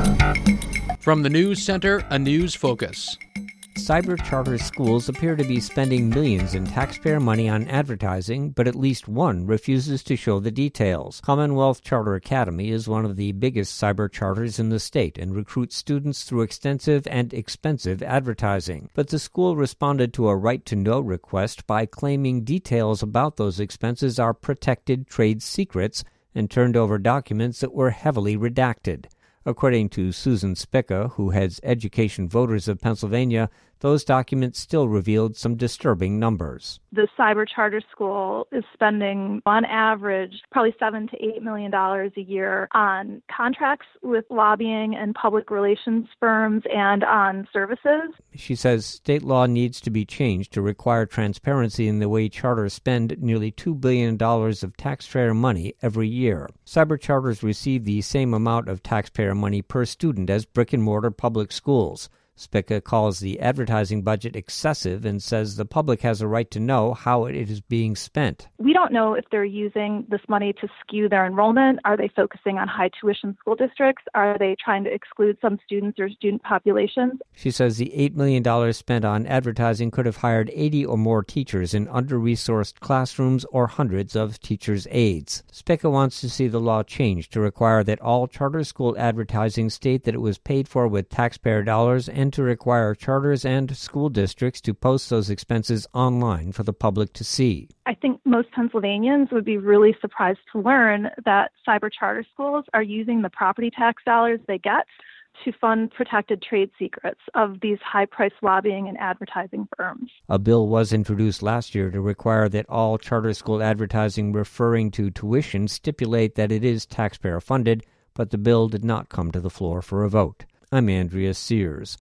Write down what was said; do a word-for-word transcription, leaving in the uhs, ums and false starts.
From the News Center, a news focus. Cyber charter schools appear to be spending millions in taxpayer money on advertising, but at least one refuses to show the details. Commonwealth Charter Academy is one of the biggest cyber charters in the state and recruits students through extensive and expensive advertising. But the school responded to a right-to-know request by claiming details about those expenses are protected trade secrets and turned over documents that were heavily redacted. According to Susan Spica, who heads Education Voters of Pennsylvania, those documents still revealed some disturbing numbers. The cyber charter school is spending, on average, probably seven to eight million dollars a year on contracts with lobbying and public relations firms and on services. She says state law needs to be changed to require transparency in the way charters spend nearly two billion dollars of taxpayer money every year. Cyber charters receive the same amount of taxpayer money per student as brick-and-mortar public schools. Spica calls the advertising budget excessive and says the public has a right to know how it is being spent. We don't know if they're using this money to skew their enrollment. Are they focusing on high tuition school districts? Are they trying to exclude some students or student populations? She says the eight million dollars spent on advertising could have hired eighty or more teachers in under-resourced classrooms or hundreds of teachers' aides. Spica wants to see the law changed to require that all charter school advertising state that it was paid for with taxpayer dollars and to require charters and school districts to post those expenses online for the public to see. I think most Pennsylvanians would be really surprised to learn that cyber charter schools are using the property tax dollars they get to fund protected trade secrets of these high-priced lobbying and advertising firms. A bill was introduced last year to require that all charter school advertising referring to tuition stipulate that it is taxpayer-funded, but the bill did not come to the floor for a vote. I'm Andrea Sears.